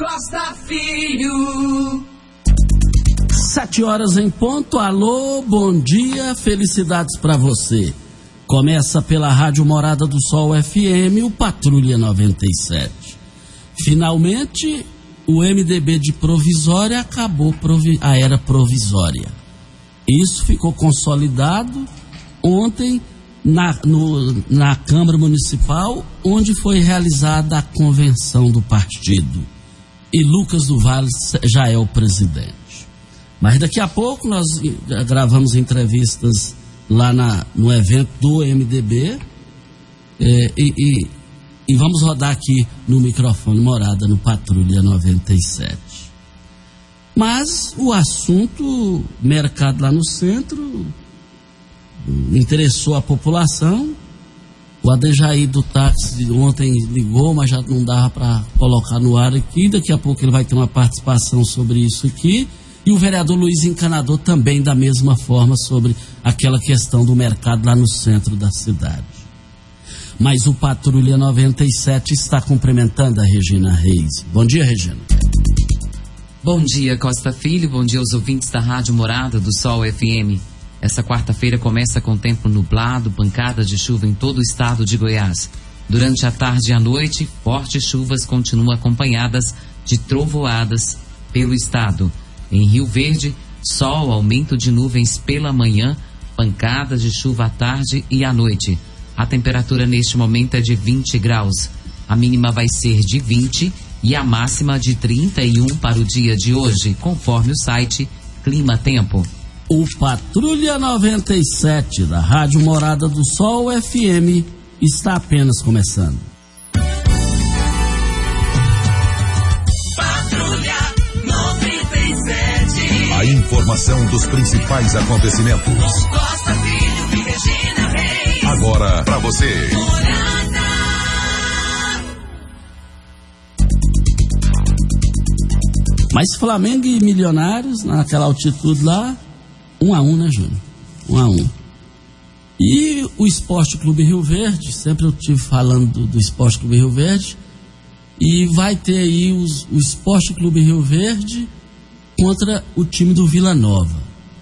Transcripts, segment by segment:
Costa Filho. 7h em ponto. Alô, bom dia, felicidades pra você. Começa pela Rádio Morada do Sol FM, o Patrulha 97. Finalmente, o MDB de provisória acabou a era provisória. Isso ficou consolidado ontem na Câmara Municipal, onde foi realizada a convenção do partido. E Lucas do Vale já é o presidente. Mas daqui a pouco nós gravamos entrevistas lá no evento do MDB e vamos rodar aqui no microfone Morada, no Patrulha 97. Mas o assunto mercado lá no centro interessou a população. O Adejaí do táxi ontem ligou, mas já não dava para colocar no ar aqui. Daqui a pouco ele vai ter uma participação sobre isso aqui. E o vereador Luiz Encanador também da mesma forma sobre aquela questão do mercado lá no centro da cidade. Mas o Patrulha 97 está cumprimentando a Regina Reis. Bom dia, Regina. Bom dia, Costa Filho. Bom dia aos ouvintes da Rádio Morada do Sol FM. Essa quarta-feira começa com tempo nublado, pancadas de chuva em todo o estado de Goiás. Durante a tarde e a noite, fortes chuvas continuam acompanhadas de trovoadas pelo estado. Em Rio Verde, sol, aumento de nuvens pela manhã, pancadas de chuva à tarde e à noite. A temperatura neste momento é de 20 graus. A mínima vai ser de 20 e a máxima de 31 para o dia de hoje, conforme o site Clima Tempo. O Patrulha 97 da Rádio Morada do Sol FM está apenas começando. Patrulha 97. A informação dos principais acontecimentos. Costa Filho e Regina Reis. Agora pra você. Morada. Mas Flamengo e Milionários, naquela altitude lá, 1-1, né, Júnior? 1-1. E o Esporte Clube Rio Verde, sempre eu estive falando do Esporte Clube Rio Verde, e vai ter aí o Esporte Clube Rio Verde contra o time do Vila Nova.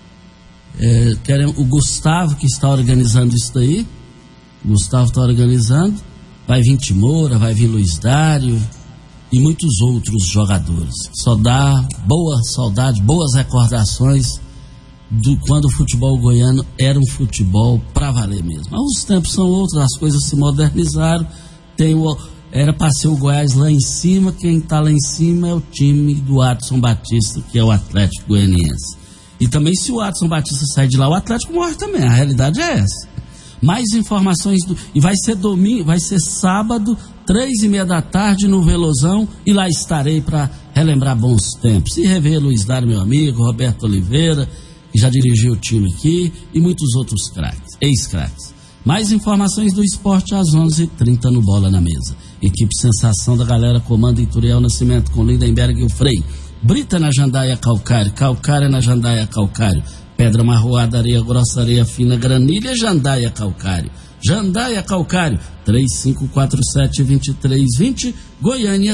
O Gustavo, que está organizando isso daí, o Gustavo está organizando, vai vir Timora, vai vir Luiz Dário e muitos outros jogadores. Só dá boa saudade, boas recordações quando o futebol goiano era um futebol pra valer mesmo. Mas os tempos são outros, as coisas se modernizaram. Era pra ser o Goiás lá em cima, quem tá lá em cima é o time do Adson Batista, que é o Atlético Goianiense. E também, se o Adson Batista sair de lá, o Atlético morre também, a realidade é essa. Mais informações, e vai ser domingo, vai ser sábado, 3:30 da tarde no Velozão, e lá estarei para relembrar bons tempos. E rever Luiz Dário, meu amigo, Roberto Oliveira, que já dirigiu o time aqui, e muitos outros craques, ex-craques. Mais informações do esporte às 11h30 no Bola na Mesa. Equipe Sensação da Galera comanda Ituriel Nascimento com Lindenberg e o Frei. Brita na Jandaia Calcário, Calcária na Jandaia Calcário. Pedra marroada, areia grossa, areia fina, granilha, Jandaia Calcário. Jandaia Calcário, 3547-2320, Goiânia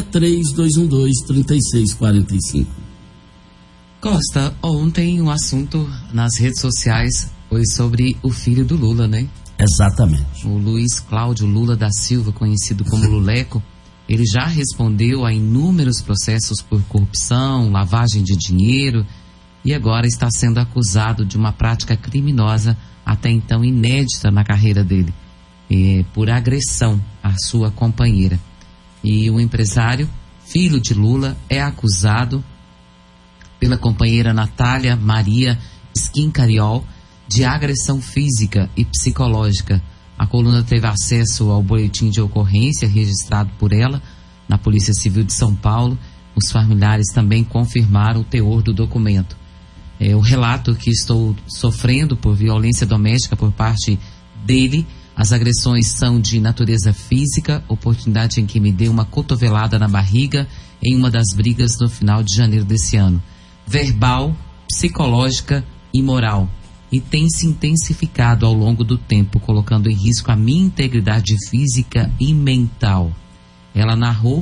3212-3645. Costa, ontem o assunto nas redes sociais foi sobre o filho do Lula, né? Exatamente. O Luiz Cláudio Lula da Silva, conhecido como Luleco, ele já respondeu a inúmeros processos por corrupção, lavagem de dinheiro e agora está sendo acusado de uma prática criminosa até então inédita na carreira dele, por agressão à sua companheira. E o empresário, filho de Lula, é acusado pela companheira Natália Maria Schincariol de agressão física e psicológica. A coluna teve acesso ao boletim de ocorrência registrado por ela na Polícia Civil de São Paulo. Os familiares também confirmaram o teor do documento. O relato que estou sofrendo por violência doméstica por parte dele. As agressões são de natureza física, oportunidade em que me deu uma cotovelada na barriga em uma das brigas no final de janeiro desse ano. Verbal, psicológica e moral. E tem se intensificado ao longo do tempo, colocando em risco a minha integridade física e mental. Ela narrou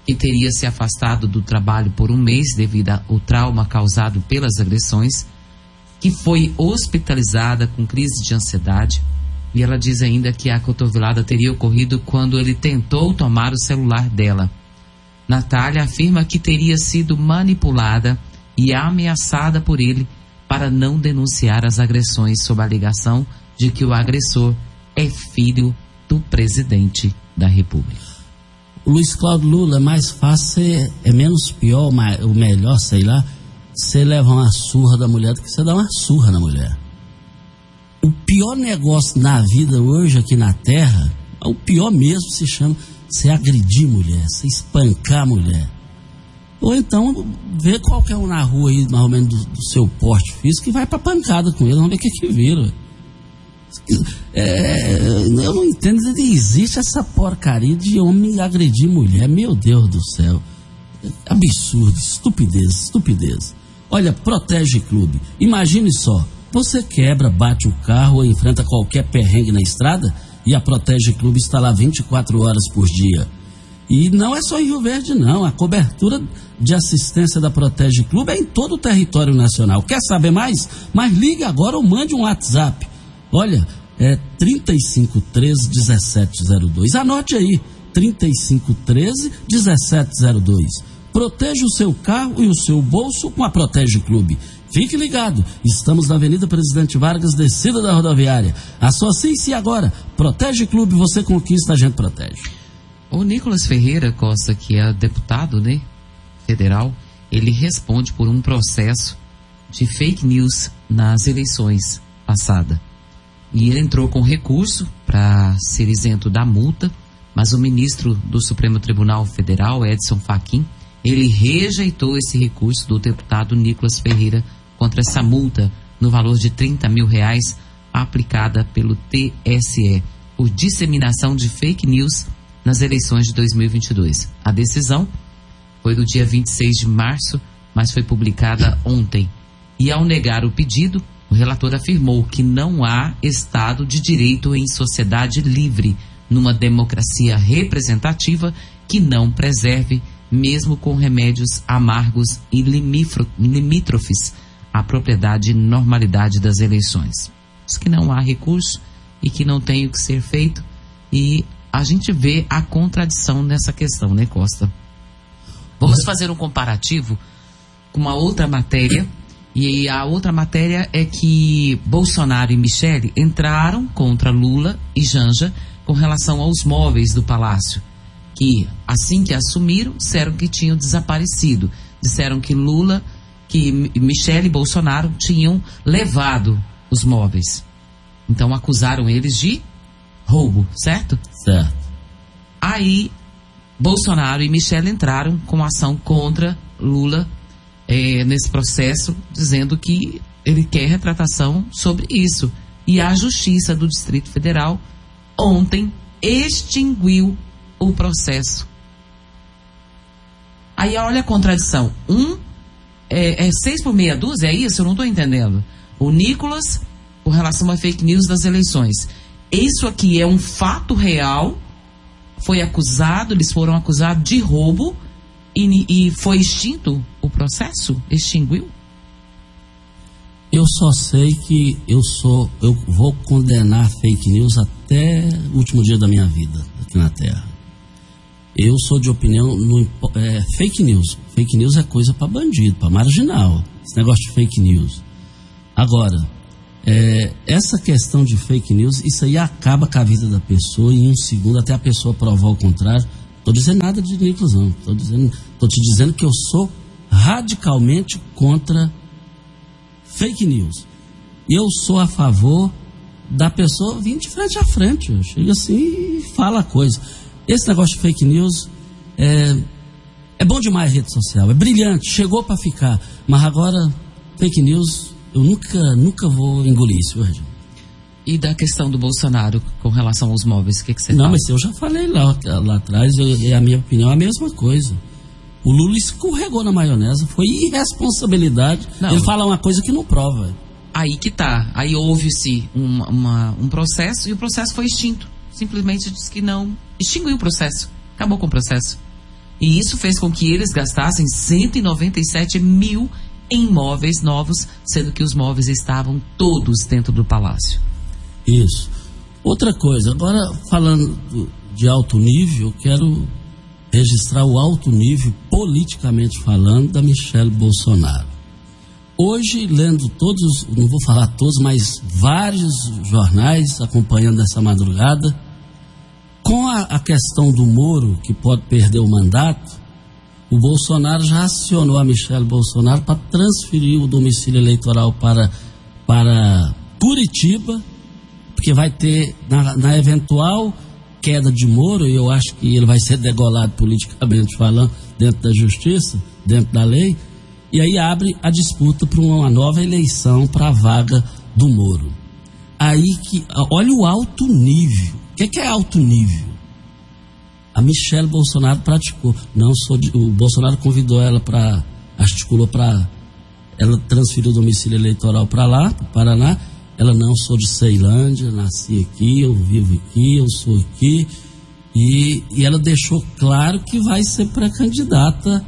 que teria se afastado do trabalho por um mês devido ao trauma causado pelas agressões, que foi hospitalizada com crise de ansiedade. E ela diz ainda que a cotovelada teria ocorrido quando ele tentou tomar o celular dela. Natália afirma que teria sido manipulada e ameaçada por ele para não denunciar as agressões sob a alegação de que o agressor é filho do presidente da República. O Luiz Cláudio Lula é mais fácil, é menos pior, ou melhor, sei lá, você leva uma surra da mulher do que você dá uma surra na mulher. O pior negócio na vida hoje aqui na Terra, o pior mesmo se chama você agredir mulher, você espancar a mulher. Ou então, ver qualquer um na rua aí, mais ou menos do seu porte físico, e vai pra pancada com ele, vamos ver o que vira. Eu não entendo, existe essa porcaria de homem agredir mulher, meu Deus do céu. Absurdo, estupidez. Olha, Protege Clube, imagine só, você quebra, bate o carro ou enfrenta qualquer perrengue na estrada e a Protege Clube está lá 24 horas por dia. E não é só em Rio Verde não, a cobertura de assistência da Protege Clube é em todo o território nacional. Quer saber mais? Mas ligue agora ou mande um WhatsApp. Olha, é 3513-1702. Anote aí, 3513-1702. Proteja o seu carro e o seu bolso com a Protege Clube. Fique ligado, estamos na Avenida Presidente Vargas, descida da rodoviária. Associe-se agora. Protege Clube, você conquista, a gente protege. O Nicolas Ferreira Costa, que é deputado, né, federal, ele responde por um processo de fake news nas eleições passadas. E ele entrou com recurso para ser isento da multa, mas o ministro do Supremo Tribunal Federal, Edson Fachin, ele rejeitou esse recurso do deputado Nicolas Ferreira contra essa multa no valor de R$30 mil aplicada pelo TSE por disseminação de fake news nas eleições de 2022. A decisão foi do dia 26 de março, mas foi publicada ontem. E ao negar o pedido, o relator afirmou que não há Estado de Direito em sociedade livre, numa democracia representativa que não preserve, mesmo com remédios amargos e limítrofes, a propriedade e normalidade das eleições. Diz que não há recurso e que não tem o que ser feito, e a gente vê a contradição nessa questão, né, Costa? Vamos fazer um comparativo com uma outra matéria, e a outra matéria é que Bolsonaro e Michele entraram contra Lula e Janja com relação aos móveis do Palácio, que assim que assumiram, disseram que tinham desaparecido. Disseram que Michele e Bolsonaro tinham levado os móveis. Então acusaram eles de roubo, certo? Certo. Aí Bolsonaro e Michele entraram com ação contra Lula nesse processo, dizendo que ele quer retratação sobre isso. E a Justiça do Distrito Federal ontem extinguiu o processo. Aí olha a contradição. É 6 por meia dúzia, é isso? Eu não estou entendendo. O Nicolas, com relação a fake news das eleições. Isso aqui é um fato real. Eles foram acusados de roubo e foi extinto o processo? Extinguiu? Eu só sei que eu vou condenar fake news até o último dia da minha vida aqui na Terra. Eu sou de opinião, fake news. Fake news é coisa para bandido, para marginal. Esse negócio de fake news. Agora, essa questão de fake news, isso aí acaba com a vida da pessoa em um segundo, até a pessoa provar o contrário. Estou dizendo nada de Nicolas, não. Estou te dizendo que eu sou radicalmente contra fake news. E eu sou a favor da pessoa vir de frente a frente. Chega assim e fala a coisa. Esse negócio de fake news é bom demais a rede social, é brilhante, chegou para ficar. Mas agora, fake news, eu nunca vou engolir isso, viu, Reginaldo? E da questão do Bolsonaro com relação aos móveis, o que você fala? Não, mas eu já falei lá atrás, a minha opinião é a mesma coisa. O Lula escorregou na maionese, foi irresponsabilidade. Não, ele fala uma coisa que não prova. Aí que tá, aí houve-se um processo e o processo foi extinto. Simplesmente disse que não, extinguiu o processo, acabou com o processo. E isso fez com que eles gastassem 197 mil em móveis novos, sendo que os móveis estavam todos dentro do palácio. Isso. Outra coisa, agora falando de alto nível, eu quero registrar o alto nível, politicamente falando, da Michelle Bolsonaro. Hoje, lendo todos, não vou falar todos, mas vários jornais acompanhando essa madrugada, com a questão do Moro, que pode perder o mandato, o Bolsonaro já acionou a Michelle Bolsonaro para transferir o domicílio eleitoral para Curitiba, porque vai ter, na eventual queda de Moro, e eu acho que ele vai ser degolado politicamente falando, dentro da justiça, dentro da lei, e aí abre a disputa para uma nova eleição para a vaga do Moro. Aí que, olha o alto nível. O que é alto nível? A Michelle Bolsonaro praticou. O Bolsonaro convidou ela articulou para ela transferir o domicílio eleitoral para lá, para o Paraná. Ela, não sou de Ceilândia, nasci aqui, eu vivo aqui, eu sou aqui. E ela deixou claro que vai ser pré-candidata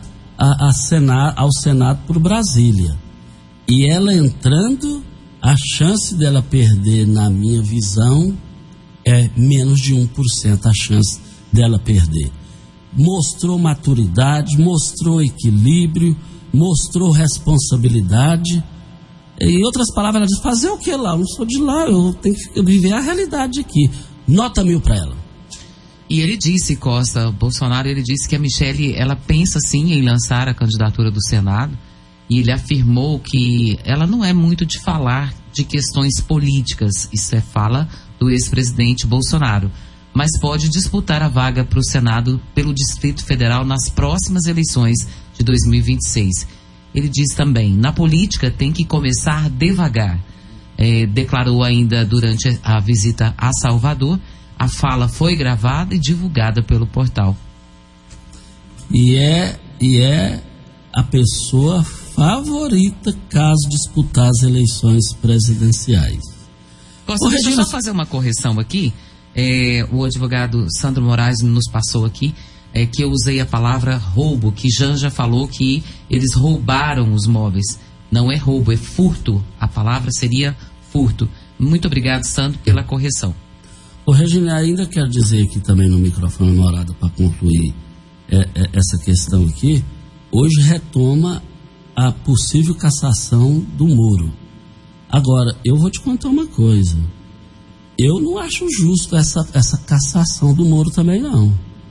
ao Senado por Brasília. E ela entrando, a chance dela perder, na minha visão, é menos de 1% a chance dela perder. Mostrou maturidade, mostrou equilíbrio, mostrou responsabilidade. Em outras palavras, ela diz: fazer o que lá? Eu não sou de lá, eu tenho que viver a realidade aqui. Nota 1000 para ela. E ele disse, Costa, Bolsonaro, ele disse que a Michelle, ela pensa sim em lançar a candidatura do Senado, e ele afirmou que ela não é muito de falar de questões políticas, isso é fala do ex-presidente Bolsonaro, mas pode disputar a vaga para o Senado pelo Distrito Federal nas próximas eleições de 2026. Ele diz também: na política tem que começar devagar. Declarou ainda durante a visita a Salvador. A fala foi gravada e divulgada pelo portal. E é a pessoa favorita caso disputar as eleições presidenciais. Costa, deixa eu só fazer uma correção aqui. O advogado Sandro Moraes nos passou aqui que eu usei a palavra roubo, que Janja falou que eles roubaram os móveis. Não é roubo, é furto. A palavra seria furto. Muito obrigado, Sandro, pela correção. Ô, Regina, ainda quero dizer aqui também no microfone Morada, para concluir essa questão aqui, hoje retoma a possível cassação do Moro. Agora, eu vou te contar uma coisa. Eu não acho justo essa cassação do Moro também, não.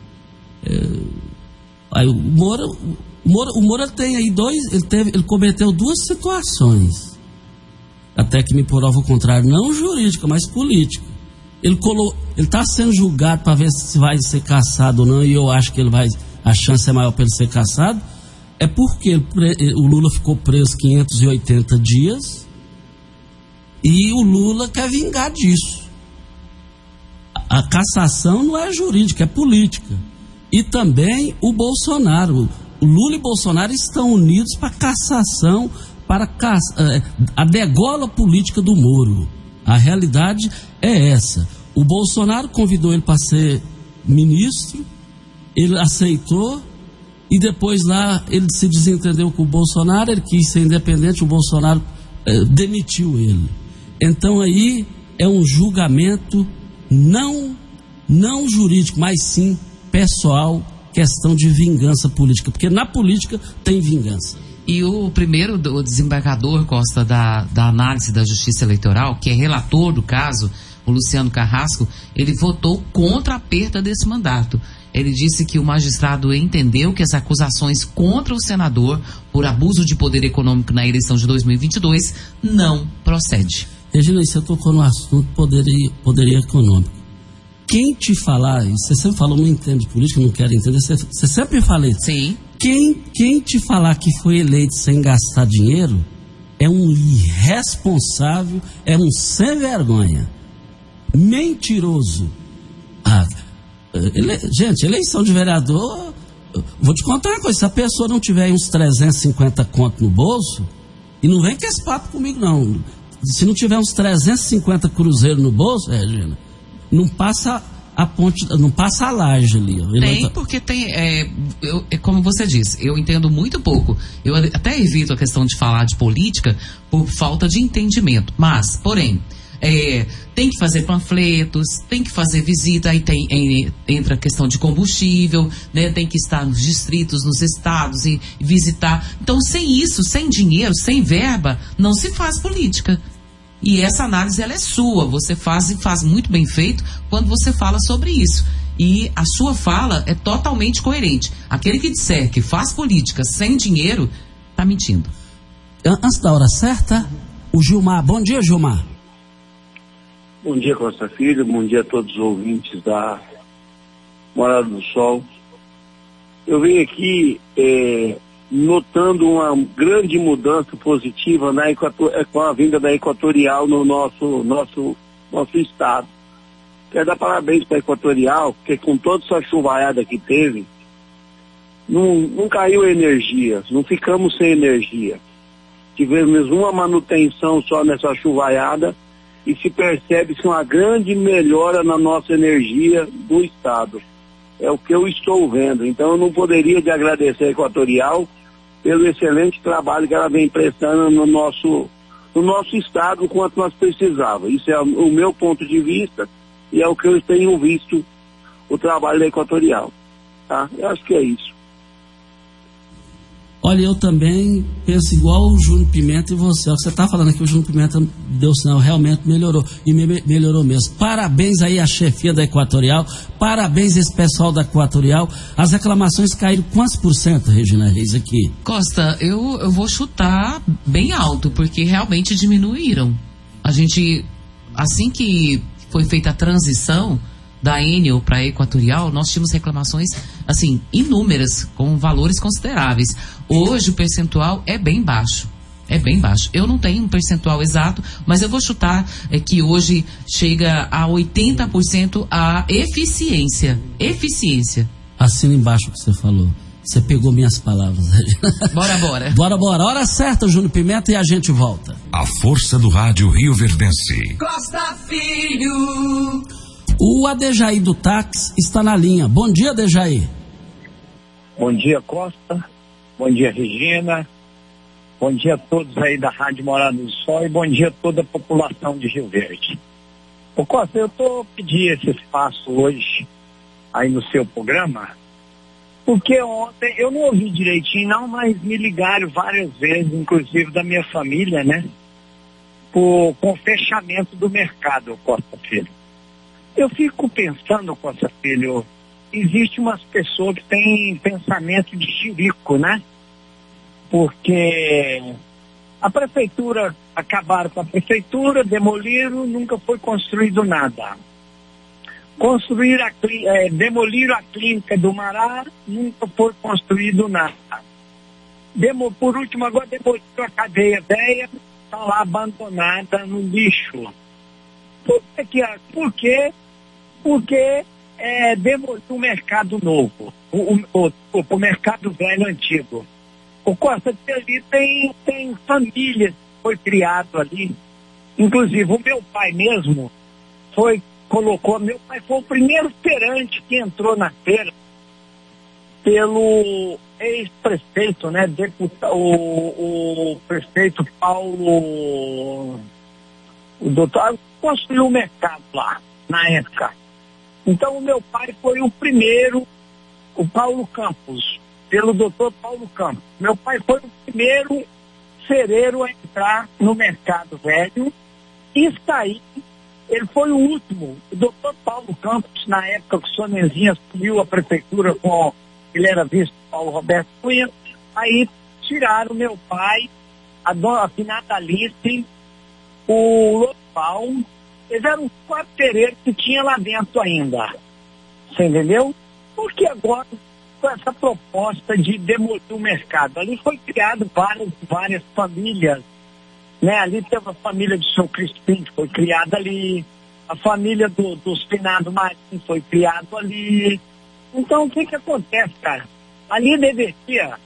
O Moro tem aí ele cometeu duas situações, até que me prova o contrário, não jurídica, mas política. Ele está sendo julgado para ver se vai ser cassado ou não, e eu acho que a chance é maior para ele ser cassado. É porque o Lula ficou preso 580 dias e o Lula quer vingar disso. A cassação não é jurídica, é política. E também o Bolsonaro. O Lula e Bolsonaro estão unidos para cassação, para a degola política do Moro. A realidade é essa. O Bolsonaro convidou ele para ser ministro, ele aceitou, e depois lá ele se desentendeu com o Bolsonaro, ele quis ser independente, o Bolsonaro demitiu ele. Então aí é um julgamento não jurídico, mas sim pessoal, questão de vingança política, porque na política tem vingança. E o desembargador, Costa, da análise da Justiça Eleitoral, que é relator do caso, o Luciano Carrasco, ele votou contra a perda desse mandato. Ele disse que o magistrado entendeu que as acusações contra o senador por abuso de poder econômico na eleição de 2022 não procede. Regina, você tocou no assunto poder econômico. Quem te falar, você sempre falou, não entende política, não quer entender, você sempre fala isso. Sim. Quem te falar que foi eleito sem gastar dinheiro é um irresponsável, é um sem vergonha, mentiroso. Gente, eleição de vereador, vou te contar uma coisa: se a pessoa não tiver uns 350 conto no bolso, e não vem com esse papo comigo não, se não tiver uns 350 cruzeiros no bolso, Regina, não passa a ponte, não passa a laje ali. Ó. Tem, porque tem, como você disse, eu entendo muito pouco. Eu até evito a questão de falar de política por falta de entendimento. Mas, porém, tem que fazer panfletos, tem que fazer visita, aí entra a questão de combustível, né? Tem que estar nos distritos, nos estados e visitar. Então, sem isso, sem dinheiro, sem verba, não se faz política. E essa análise, ela é sua, você faz e faz muito bem feito quando você fala sobre isso. E a sua fala é totalmente coerente. Aquele que disser que faz política sem dinheiro, está mentindo. Antes da hora certa, o Gilmar. Bom dia, Gilmar. Bom dia, Costa Filho. Bom dia a todos os ouvintes da Morada do Sol. Eu venho aqui notando uma grande mudança positiva com a vinda da Equatorial no nosso estado. Quero dar parabéns para a Equatorial, porque com toda essa chuvaiada que teve, não caiu energia, não ficamos sem energia. Tivemos uma manutenção só nessa chuvaiada e se percebe-se uma grande melhora na nossa energia do estado. É o que eu estou vendo. Então eu não poderia de agradecer a Equatorial pelo excelente trabalho que ela vem prestando no nosso estado quanto nós precisávamos. Isso é o meu ponto de vista e é o que eu tenho visto o trabalho da Equatorial. Tá? Eu acho que é isso. Olha, eu também penso igual o Júnior Pimenta e você. Você está falando aqui, o Júnior Pimenta deu sinal, realmente melhorou. E melhorou mesmo. Parabéns aí à chefia da Equatorial. Parabéns a esse pessoal da Equatorial. As reclamações caíram quantos %, Regina Reis, aqui? Costa, eu vou chutar bem alto, porque realmente diminuíram. A gente, assim que foi feita a transição da Enel para a Equatorial, nós tínhamos reclamações, assim, inúmeras, com valores consideráveis. Hoje o percentual é bem baixo. É bem baixo. Eu não tenho um percentual exato, mas eu vou chutar que hoje chega a 80% a eficiência. Eficiência. Assina embaixo o que você falou. Você pegou minhas palavras. Bora. Bora. Hora certa, Júnior Pimenta, e a gente volta. A força do rádio Rioverdense. Costa Filho. O Adejaí do táxi está na linha. Bom dia, Adejaí. Bom dia, Costa. Bom dia, Regina. Bom dia a todos aí da Rádio Morada do Sol e bom dia a toda a população de Rio Verde. Ô Costa, eu tô pedindo esse espaço hoje aí no seu programa, porque ontem eu não ouvi direitinho não, mas me ligaram várias vezes, inclusive da minha família, né? Com o fechamento do mercado, Costa Filho. Eu fico pensando, Costa Filho, existe umas pessoas que têm pensamento de jirico, né? Porque a prefeitura, acabaram com a prefeitura, demoliram, nunca foi construído nada. Demoliram a clínica do Mará, nunca foi construído nada. Por último, agora demoliram a cadeia velha, está lá abandonada no lixo. Por quê? Porque demoliu o mercado novo, o mercado velho antigo. O Costa ali tem família que foi criado ali. Inclusive o meu pai mesmo meu pai foi o primeiro feirante que entrou na feira pelo ex-prefeito, né? O prefeito Paulo, o doutor, construiu o mercado lá, na época. Então o meu pai foi o primeiro, o Paulo Campos, pelo doutor Paulo Campos. Meu pai foi o primeiro feireiro a entrar no mercado velho e sair. Ele foi o último. O doutor Paulo Campos, na época que o Sonezinha assumiu a prefeitura ele era vice Paulo Roberto Cunha, aí tiraram meu pai, a finada Alice, o Lopal. Eles eram 4 feireiros que tinha lá dentro ainda. Você entendeu? Porque agora, com essa proposta de demolir o mercado, ali foi criado várias famílias, né? Ali teve a família de São Crispim, que foi criada ali, a família dos Finado Marinho foi criado ali. Então, o que acontece, cara? Ali deveria,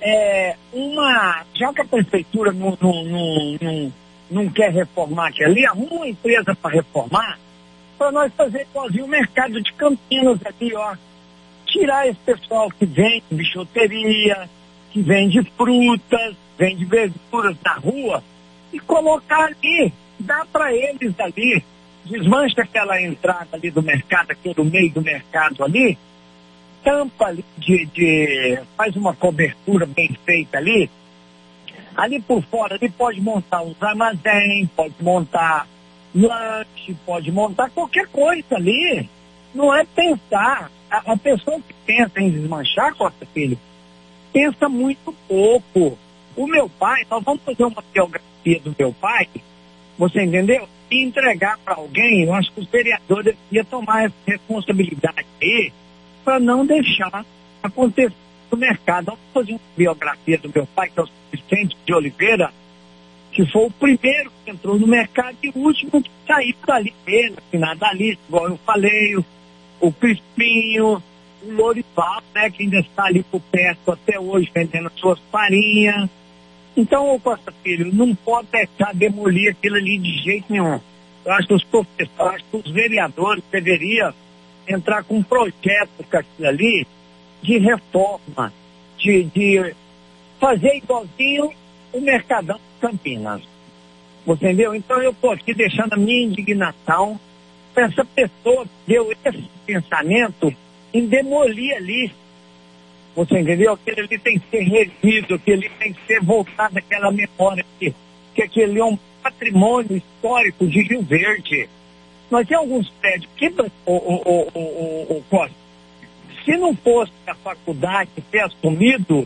já que a prefeitura não quer reformar aqui ali, arruma uma empresa para reformar, para nós fazer igualzinho o mercado de Campinas aqui, ó. Tirar esse pessoal que vende bijuteria, que vende frutas, vende verduras na rua e colocar ali, dá para eles ali, desmancha aquela entrada ali do mercado, aqui do meio do mercado ali, tampa ali faz uma cobertura bem feita ali por fora, ali pode montar uns armazéns, pode montar lanche, pode montar qualquer coisa ali. Não é pensar. A pessoa que pensa em desmanchar, Costa Filho, pensa muito pouco. O meu pai, nós vamos fazer uma biografia do meu pai, você entendeu? E entregar para alguém. Eu acho que os vereadores deveriam tomar essa responsabilidade aí para não deixar acontecer no mercado. Vamos fazer uma biografia do meu pai, que é o Vicente de Oliveira, que foi o primeiro que entrou no mercado e o último que saiu dali, da lista, igual eu falei, o Crispinho, o Lorival, né, que ainda está ali por perto até hoje, vendendo as suas farinhas. Então, Costa Filho, não pode deixar demolir aquilo ali de jeito nenhum. Eu acho que os professores, acho que os vereadores deveriam entrar com um projeto com aquilo ali de reforma, de fazer igualzinho o Mercadão de Campinas. Você entendeu? Então eu estou aqui deixando a minha indignação para essa pessoa que deu esse pensamento em demolir ali. Você entendeu? Aquele ali tem que ser revido, aquele ali tem que ser voltado àquela memória aqui, que aquele é um patrimônio histórico de Rio Verde. Nós temos alguns prédios que, Costa, se não fosse a faculdade ter assumido,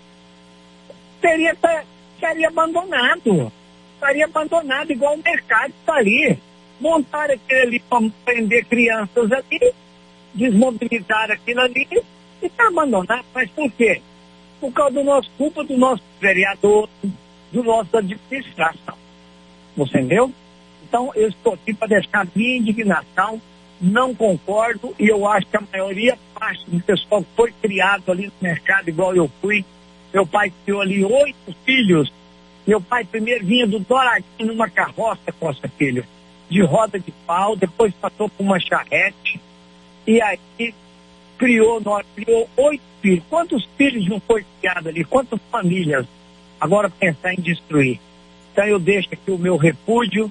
estaria abandonado. Estaria abandonado igual o mercado está ali. Montar aquele ali para prender crianças ali, desmobilizar aquilo ali e está abandonado. Mas por quê? Por causa culpa do nosso vereador, do nosso administração. Você entendeu? Então eu estou aqui para deixar a minha indignação. Não concordo e eu acho que a maioria parte do pessoal que foi criado ali no mercado igual eu fui. Meu pai criou ali 8 filhos. Meu pai primeiro vinha do Douradinho numa carroça, Costa Filho, de roda de pau, depois passou por uma charrete e aí criou 8 filhos. Quantos filhos não foi criado ali? Quantas famílias? Agora pensar em destruir. Então eu deixo aqui o meu repúdio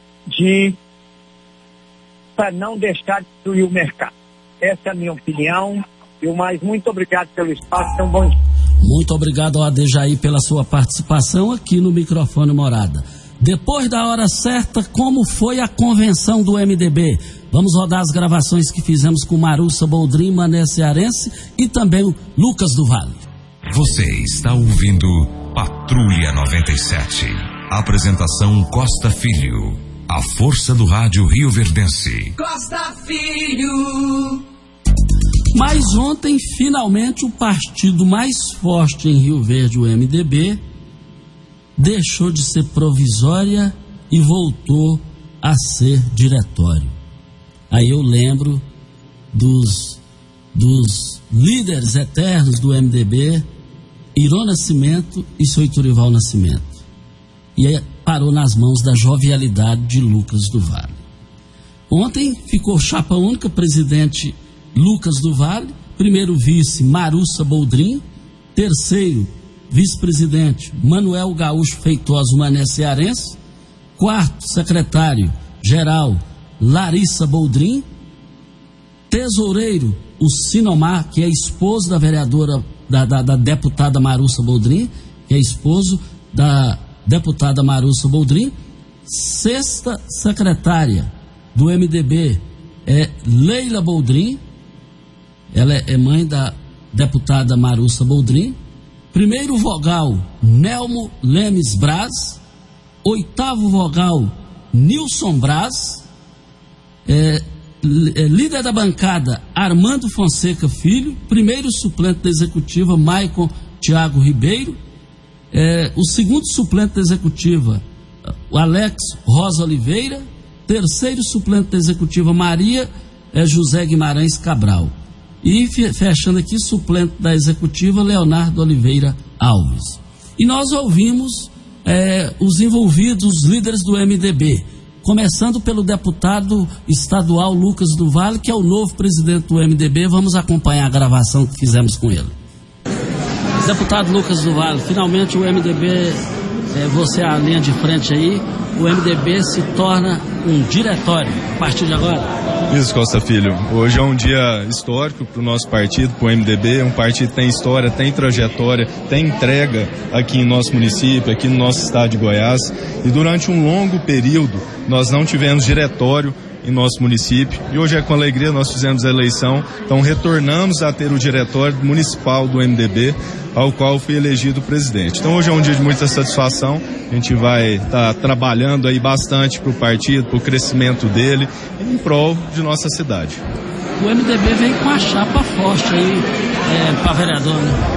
para não deixar de destruir o mercado. Essa é a minha opinião. Muito obrigado pelo espaço. Então, bom dia. Muito obrigado ao Adejaí pela sua participação aqui no microfone Morada. Depois da hora certa, como foi a convenção do MDB? Vamos rodar as gravações que fizemos com Marussa Boldrin, Mané Cearense e também o Lucas do Vale. Você está ouvindo Patrulha 97. Apresentação Costa Filho. A força do rádio rioverdense. Costa Filho. Mas ontem, finalmente, o partido mais forte em Rio Verde, o MDB, deixou de ser provisória e voltou a ser diretório. Aí eu lembro dos líderes eternos do MDB, Irô Nascimento e seu Iturival Nascimento. E aí parou nas mãos da jovialidade de Lucas do Vale. Ontem ficou chapa única, presidente Lucas do Vale, primeiro vice Marussa Boldrin, terceiro vice-presidente Manuel Gaúcho Feitosa Mané Cearense, quarto secretário-geral Larissa Boldrin, tesoureiro o Sinomar, que é esposo da vereadora, da deputada Marussa Boldrin, que é esposo da deputada Marussa Boldrin, sexta secretária do MDB é Leila Boldrin, ela é mãe da deputada Marussa Boldrin. Primeiro vogal, Nelmo Lemes Braz. Oitavo vogal, Nilson Braz. Líder da bancada, Armando Fonseca Filho. Primeiro suplente da executiva, Maicon Tiago Ribeiro. O segundo suplente da executiva, o Alex Rosa Oliveira. Terceiro suplente da executiva, Maria José Guimarães Cabral. E fechando aqui, suplente da executiva, Leonardo Oliveira Alves. E nós ouvimos os envolvidos, os líderes do MDB. começando pelo deputado estadual Lucas do Vale, que é o novo presidente do MDB. Vamos acompanhar a gravação que fizemos com ele. Deputado Lucas do Vale, finalmente o MDB, você é a linha de frente aí, o MDB se torna um diretório a partir de agora? Isso, Costa Filho. Hoje é um dia histórico para o nosso partido, para o MDB. Um partido que tem história, tem trajetória, tem entrega aqui em nosso município, aqui no nosso estado de Goiás. E durante um longo período nós não tivemos diretório em nosso município, e hoje é com alegria nós fizemos a eleição, então retornamos a ter o diretório municipal do MDB, ao qual fui elegido presidente. Então hoje é um dia de muita satisfação, a gente vai estar trabalhando aí bastante para o partido, para o crescimento dele, em prol de nossa cidade. O MDB vem com a chapa forte aí para vereador, né?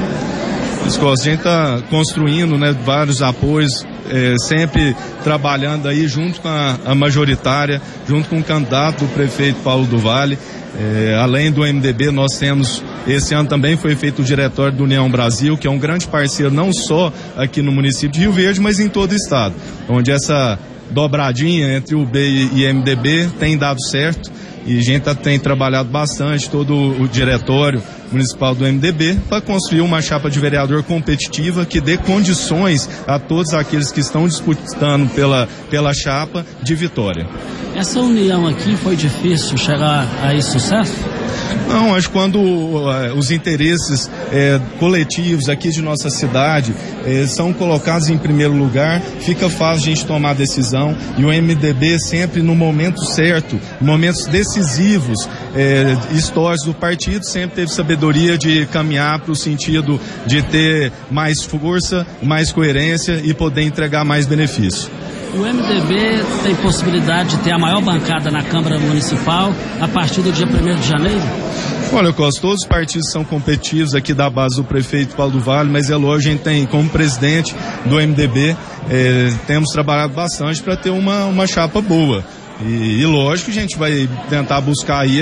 A gente está construindo, né, vários apoios, sempre trabalhando aí junto com a majoritária, junto com o candidato do prefeito Paulo do Vale. Além do MDB, nós temos, esse ano também foi feito o diretório do União Brasil, que é um grande parceiro não só aqui no município de Rio Verde, mas em todo o estado, onde essa dobradinha entre UB e MDB tem dado certo. E a gente tem trabalhado bastante, todo o diretório municipal do MDB, para construir uma chapa de vereador competitiva que dê condições a todos aqueles que estão disputando pela chapa de vitória. Essa união aqui foi difícil chegar a esse sucesso? Não, acho que quando os interesses coletivos aqui de nossa cidade são colocados em primeiro lugar, fica fácil a gente tomar a decisão, e o MDB sempre no momento certo, momentos decisivos, históricos do partido, sempre teve sabedoria de caminhar para o sentido de ter mais força, mais coerência e poder entregar mais benefício. O MDB tem possibilidade de ter a maior bancada na Câmara Municipal a partir do dia 1º de janeiro? Olha, Costa, todos os partidos são competitivos aqui da base do prefeito Paulo do Vale, mas é lógico, a gente tem como presidente do MDB, temos trabalhado bastante para ter uma chapa boa. E lógico, a gente vai tentar buscar aí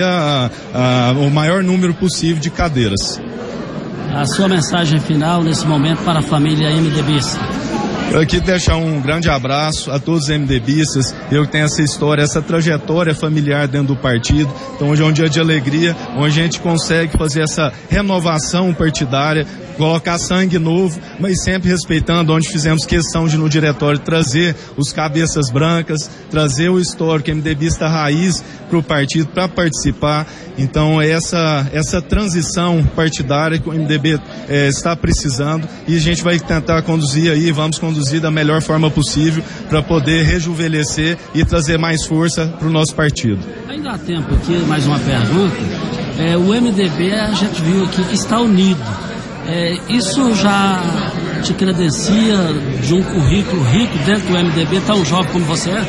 o maior número possível de cadeiras. A sua mensagem final nesse momento para a família MDBista? Eu aqui deixar um grande abraço a todos os MDBistas, eu que tenho essa história, essa trajetória familiar dentro do partido, então hoje é um dia de alegria, onde a gente consegue fazer essa renovação partidária, colocar sangue novo, mas sempre respeitando, onde fizemos questão de no diretório trazer os cabeças brancas, trazer o histórico MDBista raiz para o partido para participar. Então essa transição partidária que o MDB está precisando, e a gente vai tentar conduzir aí, vamos conduzir da melhor forma possível para poder rejuvenescer e trazer mais força para o nosso partido. Ainda há tempo aqui, mais uma pergunta. O MDB, a gente viu aqui que está unido. Isso já te credencia de um currículo rico dentro do MDB, tão jovem como você é?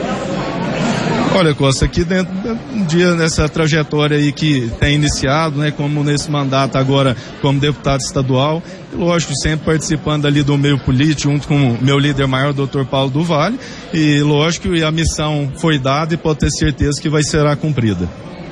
Olha, Costa, aqui dentro um dia nessa trajetória aí que tem iniciado, né, como nesse mandato agora como deputado estadual, e lógico, sempre participando ali do meio político, junto com o meu líder maior, o Dr. Paulo do Vale, e lógico, a missão foi dada e pode ter certeza que será cumprida.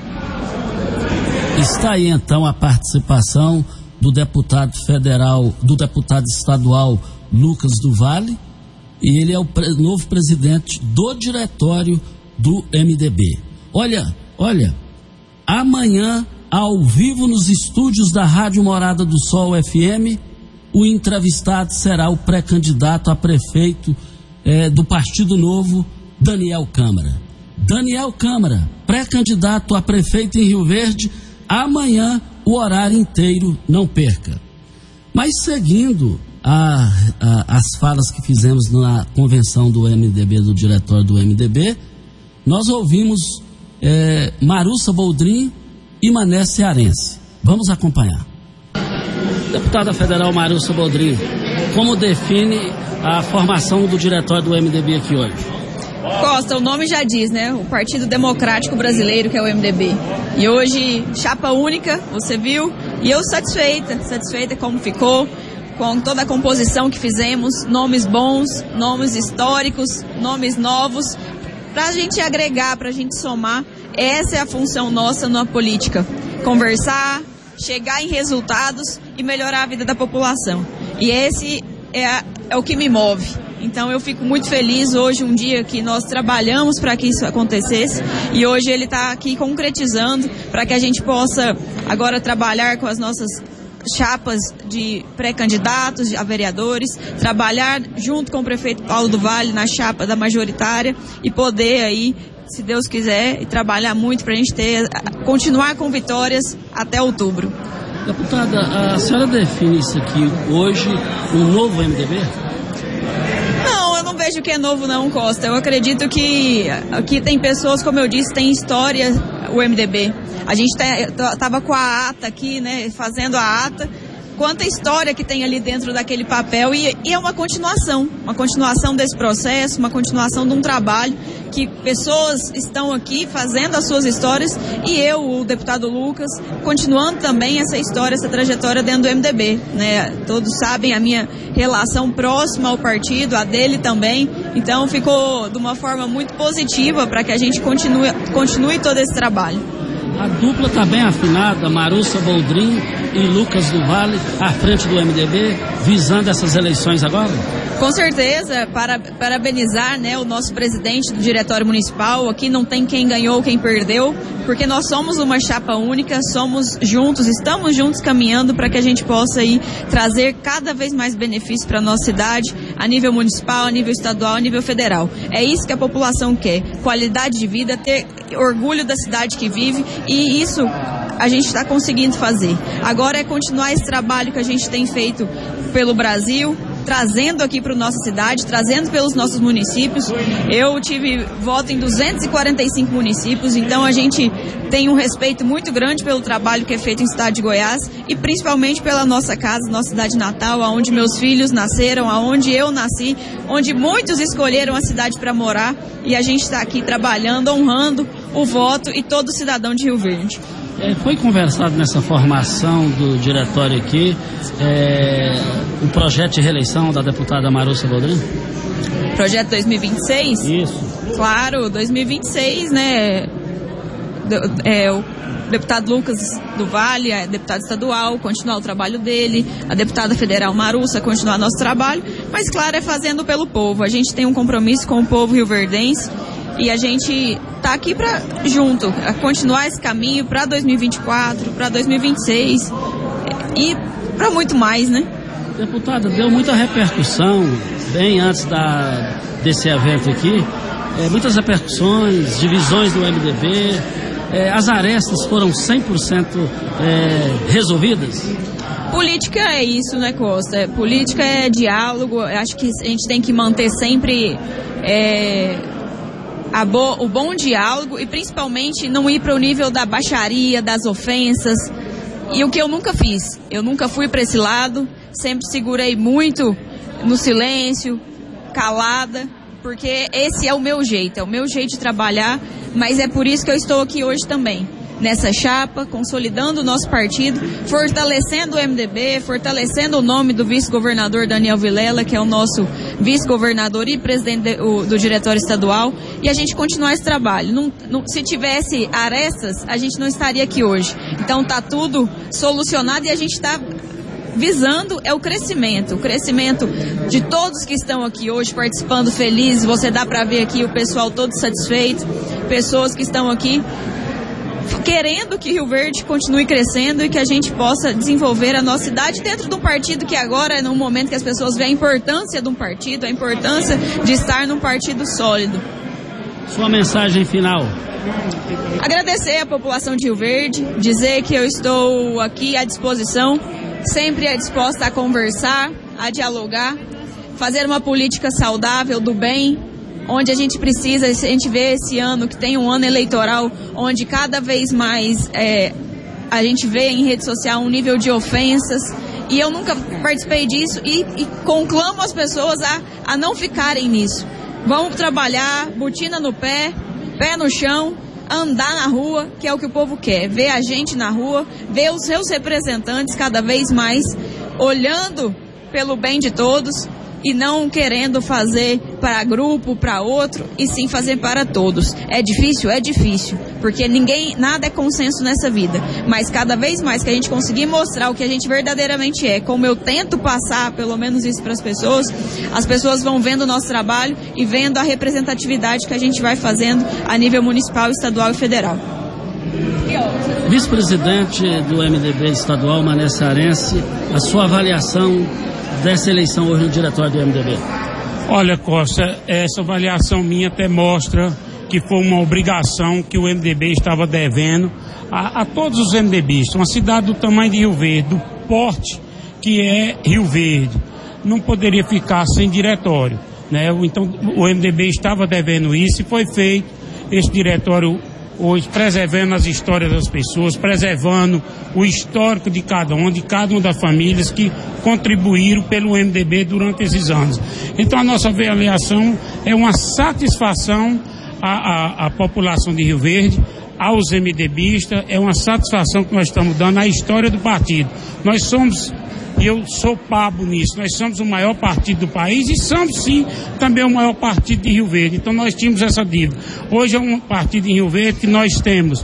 Está aí então a participação do deputado federal, do deputado estadual Lucas do Vale, e ele é o novo presidente do diretório do MDB. Olha, amanhã, ao vivo nos estúdios da Rádio Morada do Sol FM, o entrevistado será o pré-candidato a prefeito do Partido Novo, Daniel Câmara. Daniel Câmara, pré-candidato a prefeito em Rio Verde, amanhã, o horário inteiro, não perca. Mas seguindo as falas que fizemos na convenção do MDB, do diretório do MDB, nós ouvimos Marussa Boldrin e Mané Cearense. Vamos acompanhar. Deputada federal Marussa Boldrin, como define a formação do diretório do MDB aqui hoje? Costa, o nome já diz, né? O Partido Democrático Brasileiro, que é o MDB. E hoje, chapa única, você viu, e eu satisfeita como ficou, com toda a composição que fizemos, nomes bons, nomes históricos, nomes novos, para a gente agregar, para a gente somar. Essa é a função nossa na política, conversar, chegar em resultados e melhorar a vida da população. E esse é o que me move. Então eu fico muito feliz hoje, um dia que nós trabalhamos para que isso acontecesse, e hoje ele está aqui concretizando para que a gente possa agora trabalhar com as nossas chapas de pré-candidatos a vereadores, trabalhar junto com o prefeito Paulo do Vale na chapa da majoritária e poder aí, se Deus quiser, trabalhar muito para a gente continuar com vitórias até outubro. Deputada, a senhora define isso aqui hoje um novo MDB? Não, eu não vejo que é novo não, Costa. Eu acredito que aqui tem pessoas, como eu disse, tem história o MDB. A gente estava com a ata aqui, né, fazendo a ata. Quanta história que tem ali dentro daquele papel e é uma continuação desse processo, uma continuação de um trabalho que pessoas estão aqui fazendo as suas histórias e eu, o deputado Lucas, continuando também essa história, essa trajetória dentro do MDB, né? Todos sabem a minha relação próxima ao partido, a dele também, então ficou de uma forma muito positiva para que a gente continue todo esse trabalho. A dupla está bem afinada, Marúcia Boldrin e Lucas do Vale, à frente do MDB, visando essas eleições agora? Com certeza, parabenizar, né, o nosso presidente do Diretório Municipal. Aqui não tem quem ganhou, quem perdeu, porque nós somos uma chapa única, somos juntos, estamos juntos caminhando para que a gente possa aí trazer cada vez mais benefícios para a nossa cidade, a nível municipal, a nível estadual, a nível federal. É isso que a população quer, qualidade de vida, ter orgulho da cidade que vive, e isso a gente está conseguindo fazer. Agora é continuar esse trabalho que a gente tem feito pelo Brasil, trazendo aqui para a nossa cidade, trazendo pelos nossos municípios. Eu tive voto em 245 municípios, então a gente tem um respeito muito grande pelo trabalho que é feito em cidade de Goiás e principalmente pela nossa casa, nossa cidade natal, onde meus filhos nasceram, onde eu nasci, onde muitos escolheram a cidade para morar, e a gente está aqui trabalhando, honrando o voto e todo cidadão de Rio Verde. Foi conversado nessa formação do diretório aqui o projeto de reeleição da deputada Marúcia Boldrin? Projeto 2026? Isso. Claro, 2026, né? O deputado Lucas do Vale, a deputada estadual, continuar o trabalho dele, a deputada federal Marúcia continuar nosso trabalho, mas claro, é fazendo pelo povo. A gente tem um compromisso com o povo rioverdense e a gente está aqui para junto, a continuar esse caminho para 2024, para 2026 e para muito mais, né? Deputada, deu muita repercussão bem antes desse evento aqui, muitas repercussões, divisões do MDB, as arestas foram 100% resolvidas? Política é isso, né, Costa? Política é diálogo. Acho que a gente tem que manter sempre o bom diálogo e principalmente não ir para o nível da baixaria, das ofensas. E o que eu nunca fiz, eu nunca fui para esse lado, sempre segurei muito no silêncio, calada, porque esse é o meu jeito de trabalhar, mas é por isso que eu estou aqui hoje também, nessa chapa, consolidando o nosso partido, fortalecendo o MDB, fortalecendo o nome do vice-governador Daniel Vilela, que é o nosso vice-governador e presidente do diretório estadual, e a gente continuar esse trabalho. Se tivesse arestas, a gente não estaria aqui hoje. Então está tudo solucionado e a gente está visando o crescimento de todos que estão aqui hoje participando felizes. Você dá para ver aqui o pessoal todo satisfeito, pessoas que estão aqui querendo que Rio Verde continue crescendo e que a gente possa desenvolver a nossa cidade dentro de um partido que agora é num momento que as pessoas veem a importância de um partido, a importância de estar num partido sólido. Sua mensagem final. Agradecer à população de Rio Verde, dizer que eu estou aqui à disposição, sempre disposta a conversar, a dialogar, fazer uma política saudável do bem, onde a gente precisa, a gente vê esse ano que tem um ano eleitoral, onde cada vez mais a gente vê em rede social um nível de ofensas, e eu nunca participei disso e conclamo as pessoas a não ficarem nisso. Vamos trabalhar, botina no pé, pé no chão, andar na rua, que é o que o povo quer, ver a gente na rua, ver os seus representantes cada vez mais olhando pelo bem de todos, e não querendo fazer para grupo, para outro, e sim fazer para todos. É difícil? É difícil, porque nada é consenso nessa vida, mas cada vez mais que a gente conseguir mostrar o que a gente verdadeiramente é, como eu tento passar pelo menos isso para as pessoas vão vendo o nosso trabalho e vendo a representatividade que a gente vai fazendo a nível municipal, estadual e federal. Vice-presidente do MDB estadual, Mané Cearense, a sua avaliação dessa eleição hoje no diretório do MDB? Olha, Costa, essa avaliação minha até mostra que foi uma obrigação que o MDB estava devendo a todos os MDBistas. Uma cidade do tamanho de Rio Verde, do porte que é Rio Verde, não poderia ficar sem diretório, né? Então o MDB estava devendo isso e foi feito esse diretório hoje, preservando as histórias das pessoas, preservando o histórico de cada uma das famílias que contribuíram pelo MDB durante esses anos. Então a nossa avaliação é uma satisfação à população de Rio Verde, aos MDBistas, é uma satisfação que nós estamos dando à história do partido. Nós somos, e eu sou pabo nisso, nós somos o maior partido do país e somos sim também o maior partido de Rio Verde. Então nós tínhamos essa dívida. Hoje é um partido em Rio Verde que nós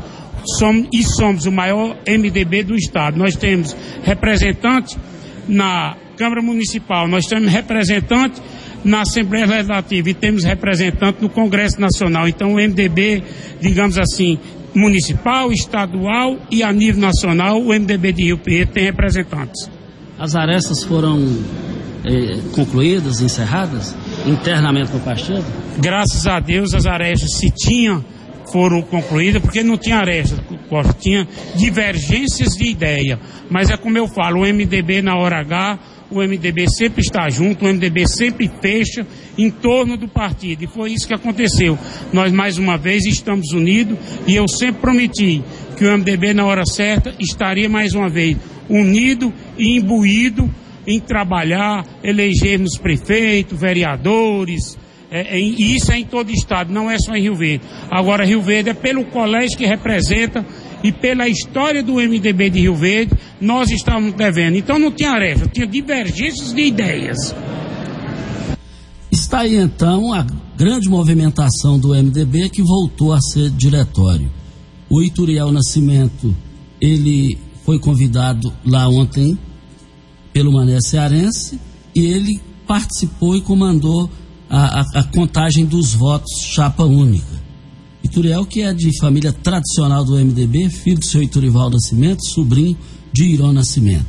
somos o maior MDB do estado. Nós temos representante na Câmara Municipal, nós temos representante na Assembleia Legislativa e temos representante no Congresso Nacional. Então o MDB, digamos assim, municipal, estadual e a nível nacional, o MDB de Rio Verde tem representantes. As arestas foram concluídas, encerradas internamente no partido? Graças a Deus as arestas, se tinham, foram concluídas, porque não tinha aresta, tinha divergências de ideia. Mas é como eu falo, o MDB na hora H, o MDB sempre está junto, o MDB sempre fecha em torno do partido. E foi isso que aconteceu. Nós mais uma vez estamos unidos e eu sempre prometi que o MDB na hora certa estaria mais uma vez unido e imbuído em trabalhar, elegermos prefeito, vereadores, e isso é em todo o estado, não é só em Rio Verde. Agora Rio Verde é pelo colégio que representa e pela história do MDB de Rio Verde, nós estávamos devendo. Então não tinha aresta, tinha divergências de ideias. Está aí então a grande movimentação do MDB que voltou a ser diretório. O Ituriel Nascimento, ele foi convidado lá ontem pelo Mané Cearense e ele participou e comandou a contagem dos votos chapa única. Ituriel, que é de família tradicional do MDB, filho do seu Iturival Nascimento, sobrinho de Irão Nascimento.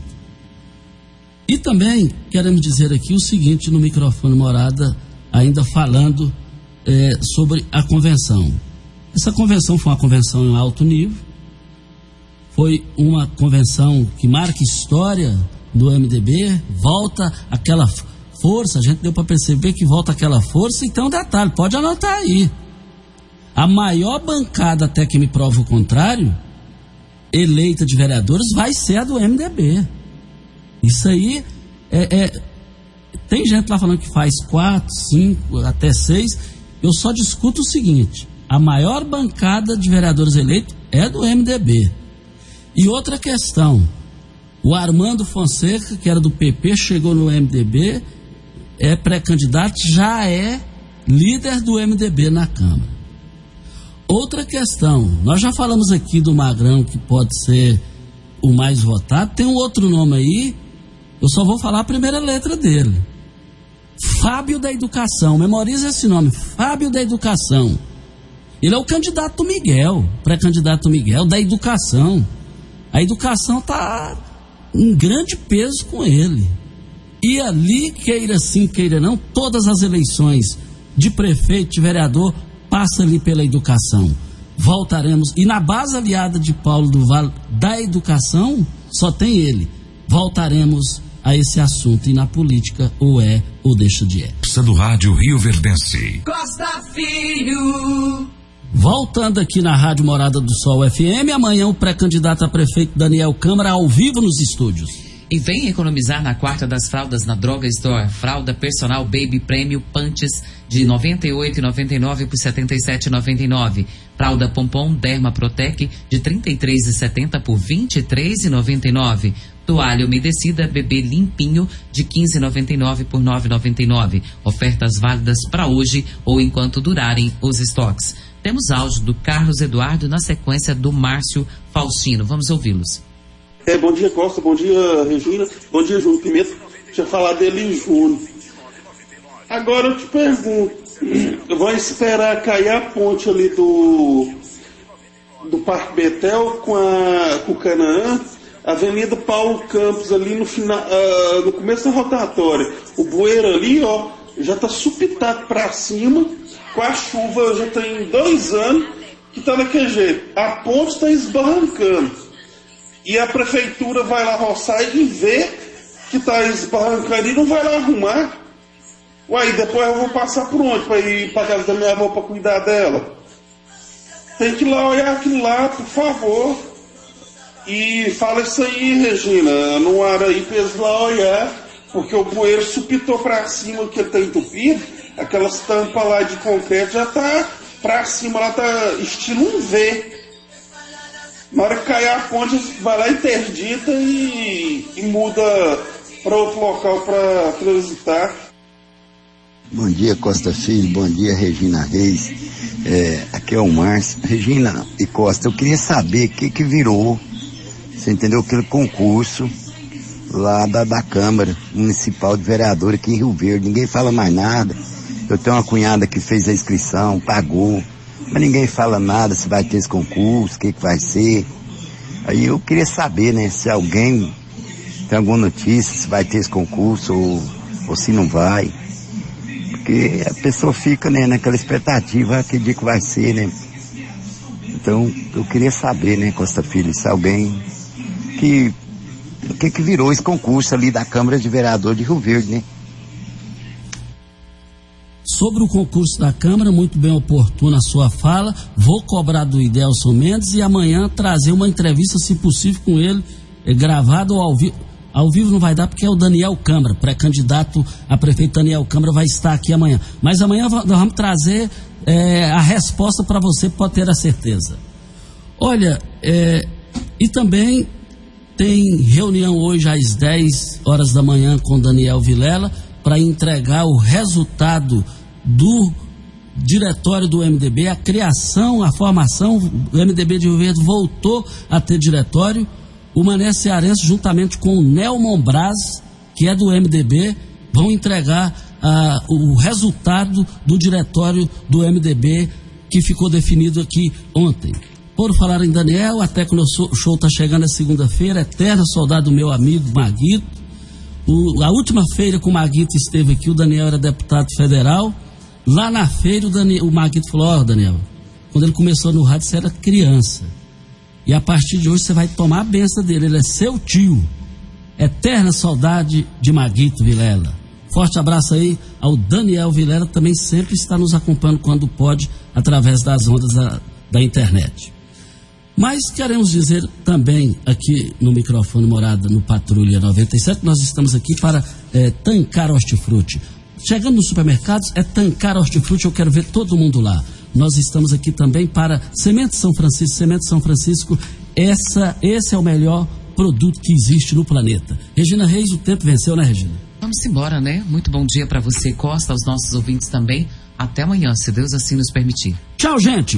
E também queremos dizer aqui o seguinte no microfone Morada, ainda falando sobre a convenção. Essa convenção foi uma convenção em alto nível, foi uma convenção que marca história do MDB, volta aquela força, a gente deu para perceber que volta aquela força, então um detalhe, pode anotar aí. A maior bancada, até que me prova o contrário, eleita de vereadores, vai ser a do MDB. Isso aí tem gente lá falando que faz 4, 5, até 6. Eu só discuto o seguinte: a maior bancada de vereadores eleitos é do MDB. E outra questão, o Armando Fonseca, que era do PP, chegou no MDB, é pré-candidato, já é líder do MDB na Câmara. Outra questão, nós já falamos aqui do Magrão, que pode ser o mais votado, tem um outro nome aí, eu só vou falar a primeira letra dele. Fábio da Educação, memoriza esse nome, Fábio da Educação. Ele é o candidato Miguel, pré-candidato Miguel da Educação. A educação está em grande peso com ele. E ali, queira sim, queira não, todas as eleições de prefeito, de vereador, passa ali pela educação. Voltaremos, e na base aliada de Paulo do Vale da educação, só tem ele. Voltaremos a esse assunto, e na política ou é ou deixa de é. Do Rádio Rioverdense. Costa Filho. Voltando aqui na Rádio Morada do Sol FM, amanhã o pré-candidato a prefeito Daniel Câmara ao vivo nos estúdios. E vem economizar na quarta das fraldas na Droga Store. Fralda personal Baby Premium Punches de R$ 98,99 por R$ 77,99. Fralda Pompom Derma Protec de R$ 33,70 por R$ 23,99. Toalha umedecida bebê limpinho de R$ 15,99 por R$ 9,99. Ofertas válidas para hoje ou enquanto durarem os estoques. Temos áudio do Carlos Eduardo na sequência do Márcio Faustino. Vamos ouvi-los. Bom dia, Costa. Bom dia, Regina. Bom dia, Júnior Pimenta. Deixa eu falar dele em junho. Agora eu te pergunto, vai esperar cair a ponte ali do Parque Betel com o Canaã, Avenida Paulo Campos ali no final, no começo da rotatória. O bueiro ali, ó, já tá supitado pra cima, com a chuva já tem 2 anos que tá daquele jeito. A ponte tá esbarrancando. E a prefeitura vai lá roçar e vê que tá esbarrancando e não vai lá arrumar. Uai, depois eu vou passar por onde para ir para casa da minha avó para cuidar dela? Tem que ir lá olhar aquilo lá, por favor. E fala isso aí, Regina, no ar aí pra eles lá olhar, porque o bueiro supitou para cima que ele tá entupido, aquelas tampas lá de concreto já tá para cima, lá tá estilo um V. Na hora que cair a ponte, vai lá interdita e muda para outro local para transitar. Bom dia, Costa Filho. Bom dia, Regina Reis. Aqui é o Márcio. Regina e Costa, eu queria saber o que virou, você entendeu, aquele concurso lá da Câmara Municipal de Vereador aqui em Rio Verde. Ninguém fala mais nada. Eu tenho uma cunhada que fez a inscrição, pagou, mas ninguém fala nada se vai ter esse concurso, o que vai ser. Aí eu queria saber, né, se alguém tem alguma notícia, se vai ter esse concurso ou se não vai. Porque a pessoa fica, né, naquela expectativa, que dia que vai ser, né? Então, eu queria saber, né, Costa Filho, se alguém o que virou esse concurso ali da Câmara de Vereador de Rio Verde, né? Sobre o concurso da Câmara, muito bem oportuna a sua fala, vou cobrar do Idelson Mendes e amanhã trazer uma entrevista, se possível, com ele, gravado ou ao vivo. Ao vivo não vai dar porque é o Daniel Câmara, pré-candidato a prefeito Daniel Câmara vai estar aqui amanhã. Mas amanhã nós vamos trazer a resposta para você, pode ter a certeza. Olha, e também tem reunião hoje às 10 horas da manhã com Daniel Vilela para entregar o resultado do diretório do MDB, a criação, a formação. O MDB de Rio Verde voltou a ter diretório. O Mané Cearense, juntamente com o Nelmon Braz, que é do MDB, vão entregar o resultado do diretório do MDB que ficou definido aqui ontem. Por falar em Daniel, até que o show está chegando a segunda-feira, eterna saudade do meu amigo Maguito. A última feira que o Maguito esteve aqui, o Daniel era deputado federal. Lá na feira o Maguito falou: Daniel, quando ele começou no rádio você era criança. E a partir de hoje você vai tomar a benção dele, ele é seu tio. Eterna saudade de Maguito Vilela. Forte abraço aí ao Daniel Vilela, também sempre está nos acompanhando quando pode, através das ondas da internet. Mas queremos dizer também aqui no microfone Morada, no Patrulha 97, nós estamos aqui para Tancar Hortifruti. Chegando nos supermercados, é Tancar Hortifruti, eu quero ver todo mundo lá. Nós estamos aqui também para Semente São Francisco. Semente São Francisco, esse é o melhor produto que existe no planeta. Regina Reis, o tempo venceu, né, Regina? Vamos embora, né? Muito bom dia para você, Costa, aos nossos ouvintes também. Até amanhã, se Deus assim nos permitir. Tchau, gente!